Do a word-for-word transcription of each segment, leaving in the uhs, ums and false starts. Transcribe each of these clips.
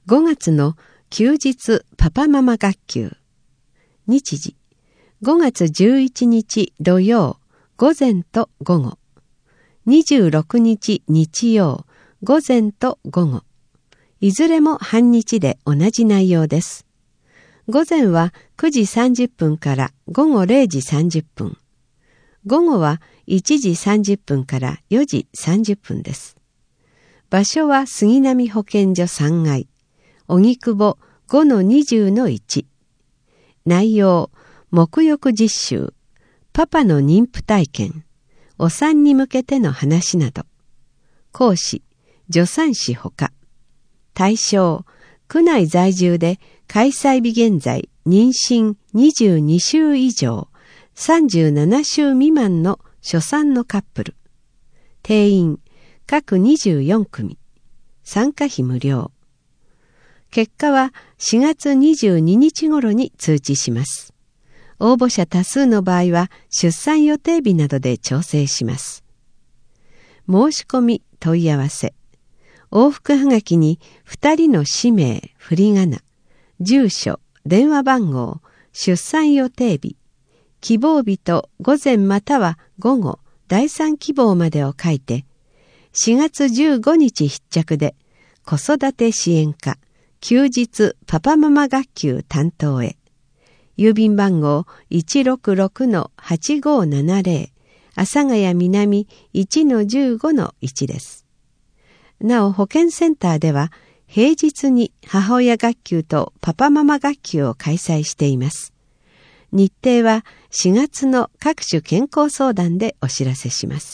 ごがつの休日パパママ学級。日時、ごがつじゅういちにち土曜、午前と午後。にじゅうろくにち日曜、午前と午後。いずれも半日で同じ内容です。午前はくじさんじゅっぷんから午後れいじさんじゅっぷん。午後はいちじさんじゅっぷんからよじさんじゅっぷんです。場所は杉並保健所さんがい、荻窪 ごのにじゅうのいち。内容、沐浴実習、パパの妊婦体験、お産に向けての話など。講師、助産師ほか。対象、区内在住で開催日現在妊娠にじゅうにしゅう以上、さんじゅうななしゅう未満の初産のカップル。定員、各にじゅうよんくみ。参加費無料。結果はしがつにじゅうににち頃に通知します。応募者多数の場合は出産予定日などで調整します。申し込み問い合わせ。往復はがきにふたりの氏名、振り仮名、住所、電話番号、出産予定日、希望日と午前または午後、第三希望までを書いて、しがつじゅうごにち必着で子育て支援課休日パパママ学級担当へ。郵便番号 いちろくろくのはちごななぜろ 阿佐ヶ谷南 いちのじゅうごのいちです。なお保健センターでは平日に母親学級とパパママ学級を開催しています。日程はしがつの各種健康相談でお知らせします。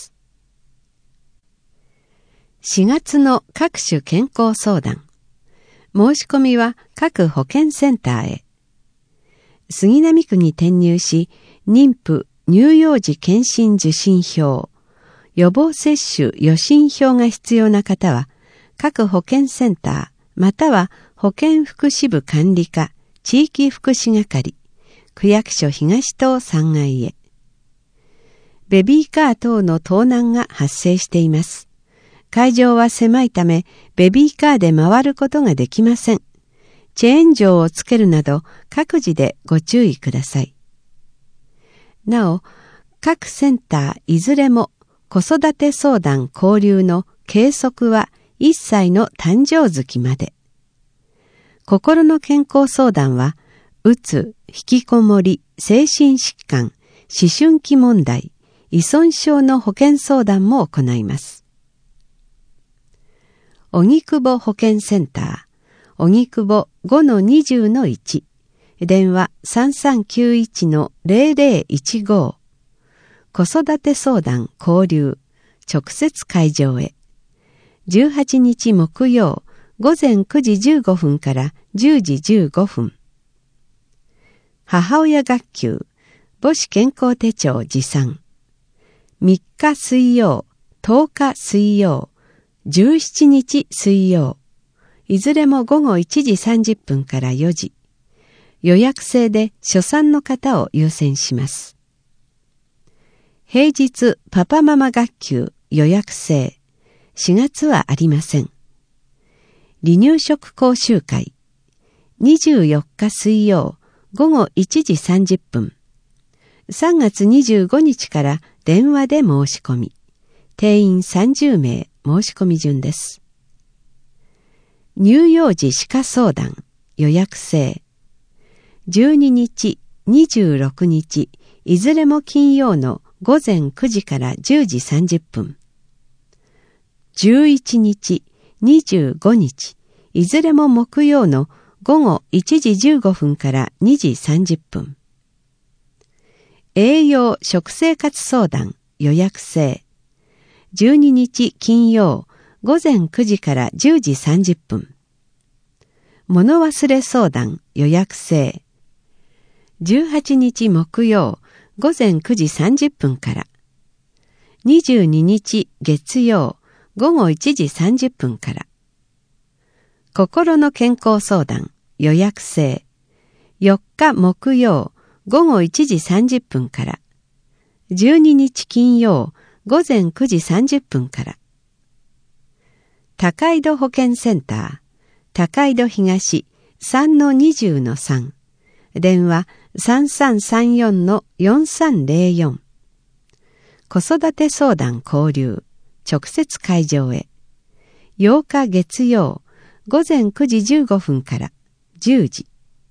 しがつの各種健康相談。申し込みは各保健センターへ。杉並区に転入し、妊婦乳幼児検診受診票、予防接種予診票が必要な方は、各保健センター、または保健福祉部管理課、地域福祉係、区役所東棟さんがいへ。ベビーカー等の盗難が発生しています。会場は狭いため、ベビーカーで回ることができません。チェーン錠をつけるなど、各自でご注意ください。なお、各センターいずれも、子育て相談交流の計測はいっさいの誕生月まで。心の健康相談は、うつ、引きこもり、精神疾患、思春期問題、依存症の保健相談も行います。荻窪保健センター、荻窪 ごのにじゅうのいち、電話 さんさんきゅういちのぜろぜろいちご。子育て相談交流、直接会場へ。じゅうはちにち木曜、午前くじじゅうごふんからじゅうじじゅうごふん。母親学級、母子健康手帳持参。みっか水曜、とおか水曜、じゅうしちにち水曜。いずれも午後いちじさんじゅっぷんからよじ。予約制で初産の方を優先します。平日パパママ学級予約制。しがつはありません。離乳食講習会。にじゅうよっか水曜、午後いちじさんじゅっぷん。さんがつにじゅうごにちから電話で申し込み。定員さんじゅうめい申し込み順です。乳幼児歯科相談予約制。じゅうににち、にじゅうろくにち、いずれも金曜の午前くじからじゅうじさんじゅっぷん。じゅういちにち、にじゅうごにち、いずれも木曜の午後いちじじゅうごふんからにじさんじゅっぷん。栄養食生活相談予約制。じゅうににち金曜、午前くじからじゅうじさんじゅっぷん。物忘れ相談予約制。じゅうはちにち木曜、午前くじさんじゅっぷんから。にじゅうににち月曜、午後いちじさんじゅっぷんから。心の健康相談予約制。よっか木曜、午後いちじさんじゅっぷんから。じゅうににち金曜、午前くじさんじゅっぷんから。高井戸保健センター、 高井戸東 さんのにじゅうのさん、電話 さんさんさんよんのよんさんゼロよん。子育て相談交流、直接会場へ。ようか月曜、午前くじじゅうごふんからじゅうじ。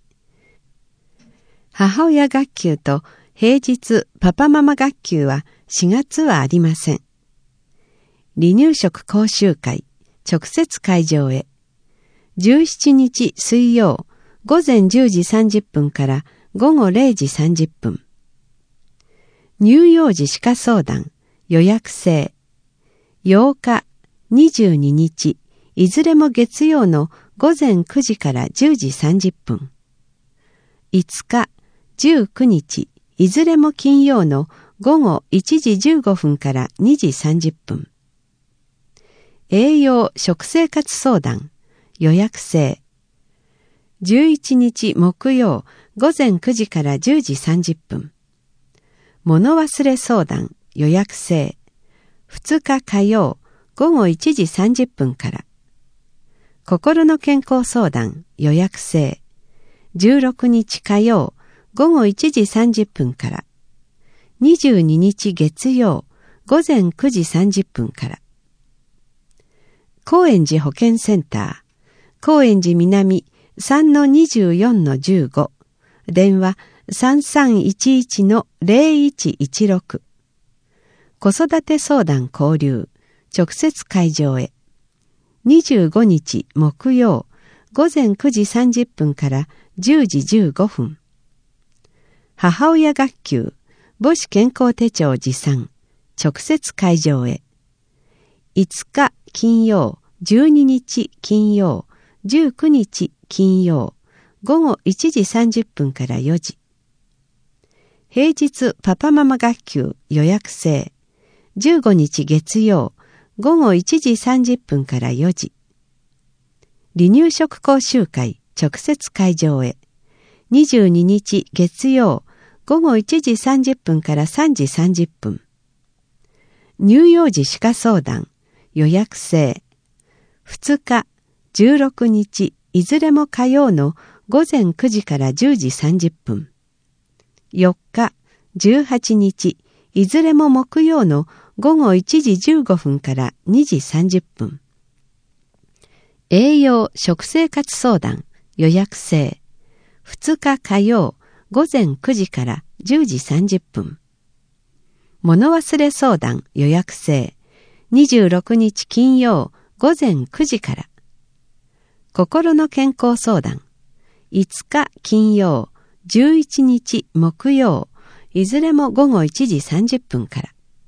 母親学級と平日パパママ学級はしがつはありません。離乳食講習会、直接会場へ。じゅうしちにち水曜、午前じゅうじさんじゅっぷんから午後れいじさんじゅっぷん。乳幼児歯科相談、予約制。ようか、にじゅうににち、いずれも月曜の午前くじからじゅうじさんじゅっぷん。いつか、じゅうくにち、いずれも金曜の午後いちじじゅうごふんからにじさんじゅっぷん。栄養食生活相談、予約制。じゅういちにち木曜、午前くじからじゅうじさんじゅっぷん。物忘れ相談、予約制。ふつか火曜、午後いちじさんじゅっぷんから。心の健康相談、予約制。じゅうろくにち火曜、午後いちじさんじゅっぷんから。にじゅうににち月曜、午前くじさんじゅっぷんから。高円寺保健センター、高円寺南 さんのにじゅうよんのじゅうご、電話 さんさんいちいちのゼロいちいちろく。子育て相談交流、直接会場へ。にじゅうごにち木曜、午前くじさんじゅっぷんからじゅうじじゅうごふん。母親学級、母子健康手帳持参、直接会場へ。いつか金曜、じゅうににち金曜、じゅうくにち金曜、午後いちじさんじゅっぷんからよじ。平日パパママ学級予約制。じゅうごにち月曜、午後いちじさんじゅっぷんからよじ。離乳食講習会直接会場へ。にじゅうににち月曜、午後いちじさんじゅっぷんからさんじさんじゅっぷん。乳幼児歯科相談、予約制。ふつか、じゅうろくにち、いずれも火曜の午前くじからじゅうじさんじゅっぷん。よっか、じゅうはちにち、いずれも木曜の午後いちじじゅうごふんからにじさんじゅっぷん。栄養食生活相談、予約制。ふつか火曜、午前くじからじゅうじさんじゅっぷん。物忘れ相談、予約制。にじゅうろくにち金曜、午前くじから。心の健康相談。いつか金曜、じゅういちにち木曜、いずれも午後いちじさんじゅっぷんから。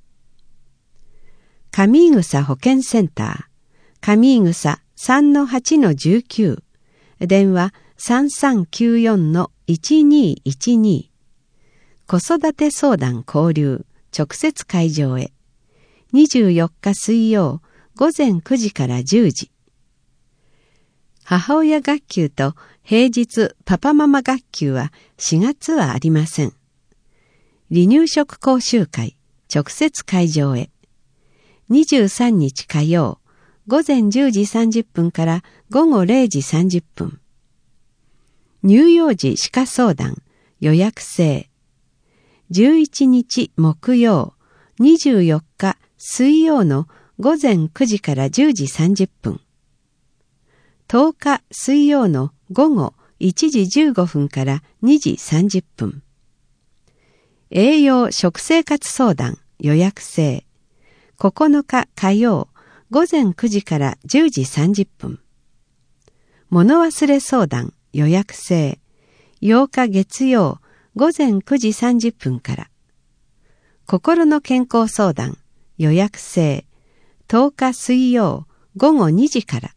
上井草保健センター、上井草 さんのはちのじゅうきゅう、電話 さんさんきゅうよんのいちにいちに。子育て相談交流、直接会場へ。にじゅうよっか水曜、午前くじからじゅうじ。母親学級と平日パパママ学級はしがつはありません。離乳食講習会、直接会場へ。にじゅうさんにち火曜、午前じゅうじさんじゅっぷんから午後れいじさんじゅっぷん。乳幼児歯科相談、予約制。じゅういちにち木曜、にじゅうよっか水曜の午前くじからじゅうじさんじゅっぷん。とおか水曜の午後いちじじゅうごふんからにじさんじゅっぷん。栄養食生活相談、予約制。ここのか火曜、午前くじからじゅうじさんじゅっぷん。物忘れ相談、予約制。ようか月曜、午前くじさんじゅっぷんから。心の健康相談、予約制。とおか水曜、午後にじから。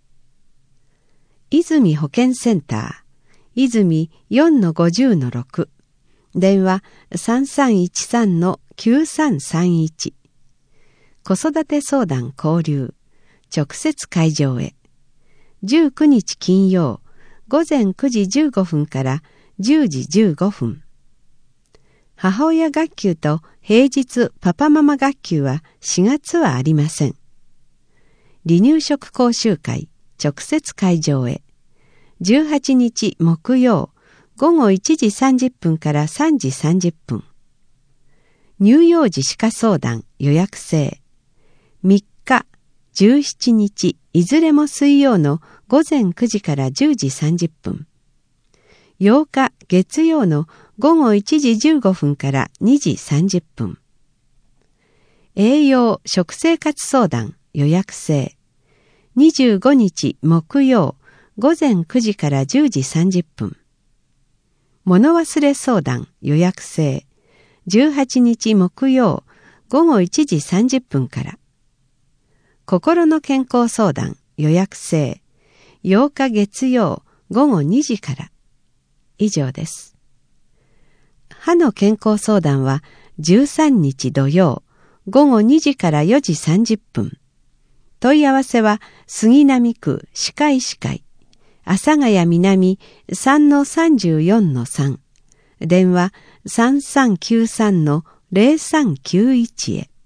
泉保健センター、泉 よんのごじゅうのろく、電話 さんさんいちさんのきゅうさんさんいち。子育て相談交流、直接会場へ。じゅうくにち金曜、午前くじじゅうごふんからじゅうじじゅうごふん。母親学級と平日パパママ学級はしがつはありません。離乳食講習会、 直接会場へ。じゅうはちにち木曜、午後いちじさんじゅっぷんからさんじさんじゅっぷん。乳幼児歯科相談予約制。みっか、じゅうしちにちいずれも水曜の午前くじからじゅうじさんじゅっぷん。ようか月曜の午後いちじじゅうごふんからにじさんじゅっぷん。栄養食生活相談予約制。にじゅうごにち木曜午前くじからじゅうじさんじゅっぷん。物忘れ相談予約制。じゅうはちにち木曜午後いちじさんじゅっぷんから。心の健康相談予約制。ようか月曜午後にじから。以上です。歯の健康相談はじゅうさんにち土曜午後にじからよじさんじゅっぷん。問い合わせは杉並区歯科医師会阿佐ヶ谷南 さんのさんじゅうよんのさん。電話 さんさんきゅうさんのゼロさんきゅういち へ。